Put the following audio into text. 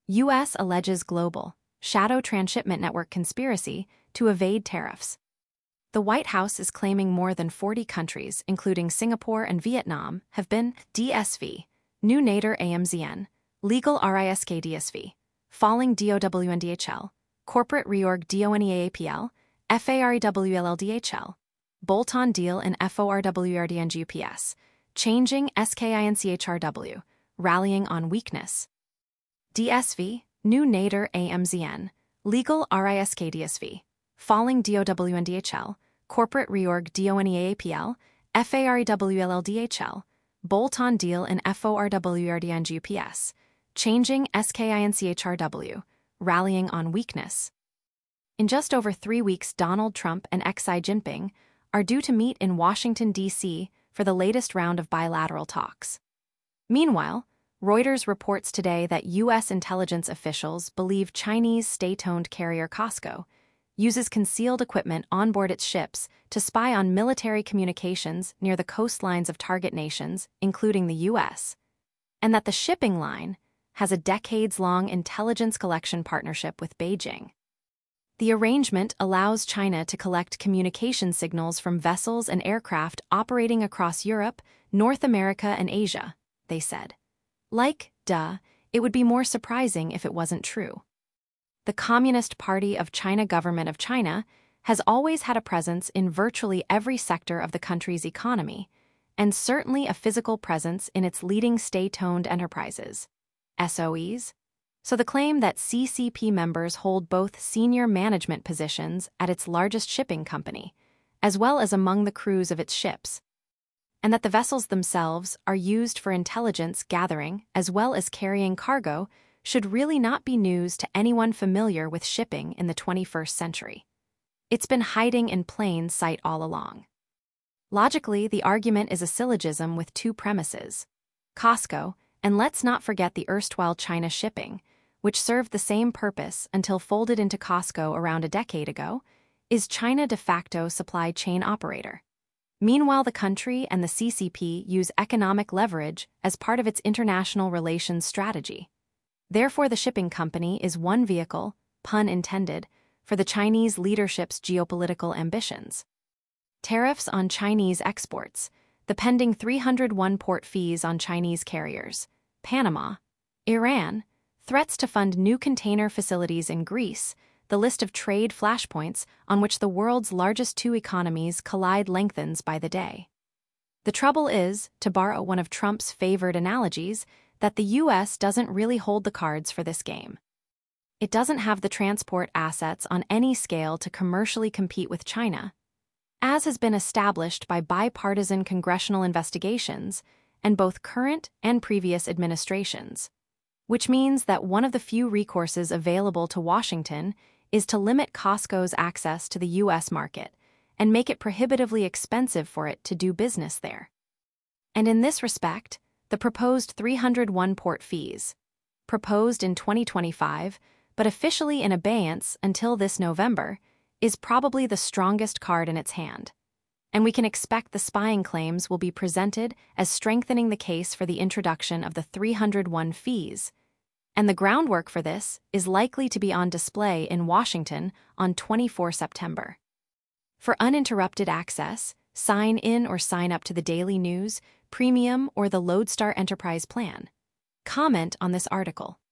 U.S. alleges global shadow transshipment network conspiracy to evade tariffs. The White House is claiming more than 40 countries, including Singapore and Vietnam, have been DSV, new Nader AMZN, legal risk DSV, falling DOWNDHL, corporate reorg DONEAAPL, FAREWLLDHL, bolt-on deal in FORWRDNGUPS, changing SKINCHRW, rallying on weakness. DSV, new Nader AMZN, legal risk DSV, falling DOWNDHL, corporate reorg DONEAAPL, FAREWLLDHL, bolt-on deal in FORWRDNGUPS, changing SKINCHRW, rallying on weakness. In just over 3 weeks, Donald Trump and Xi Jinping are due to meet in Washington, D.C. for the latest round of bilateral talks. Meanwhile, Reuters reports today that U.S. intelligence officials believe Chinese state-owned carrier COSCO uses concealed equipment on board its ships to spy on military communications near the coastlines of target nations, including the U.S., and that the shipping line has a decades-long intelligence collection partnership with Beijing. The arrangement allows China to collect communication signals from vessels and aircraft operating across Europe, North America, and Asia, they said. It would be more surprising if it wasn't true. The Communist Party of China government of China has always had a presence in virtually every sector of the country's economy, and certainly a physical presence in its leading state-owned enterprises, SOEs. So the claim that CCP members hold both senior management positions at its largest shipping company, as well as among the crews of its ships, and that the vessels themselves are used for intelligence gathering as well as carrying cargo should really not be news to anyone familiar with shipping in the 21st century. It's been hiding in plain sight all along. Logically, the argument is a syllogism with two premises. COSCO, and let's not forget the erstwhile China Shipping, which served the same purpose until folded into COSCO around a decade ago, is China de facto supply chain operator. Meanwhile, the country and the CCP use economic leverage as part of its international relations strategy. Therefore, the shipping company is one vehicle, pun intended, for the Chinese leadership's geopolitical ambitions. Tariffs on Chinese exports, the pending 301 port fees on Chinese carriers, Panama, Iran, threats to fund new container facilities in Greece, the list of trade flashpoints on which the world's largest two economies collide lengthens by the day. The trouble is, to borrow one of Trump's favored analogies, that the U.S. doesn't really hold the cards for this game. It doesn't have the transport assets on any scale to commercially compete with China, as has been established by bipartisan congressional investigations and both current and previous administrations, which means that one of the few recourses available to Washington is to limit COSCO's access to the U.S. market and make it prohibitively expensive for it to do business there. And in this respect, the proposed 301 port fees, proposed in 2025 but officially in abeyance until this November, is probably the strongest card in its hand. And we can expect the spying claims will be presented as strengthening the case for the introduction of the 301 fees, and the groundwork for this is likely to be on display in Washington on 24 September. For uninterrupted access, sign in or sign up to the Daily News, Premium, or the Lodestar Enterprise plan. Comment on this article.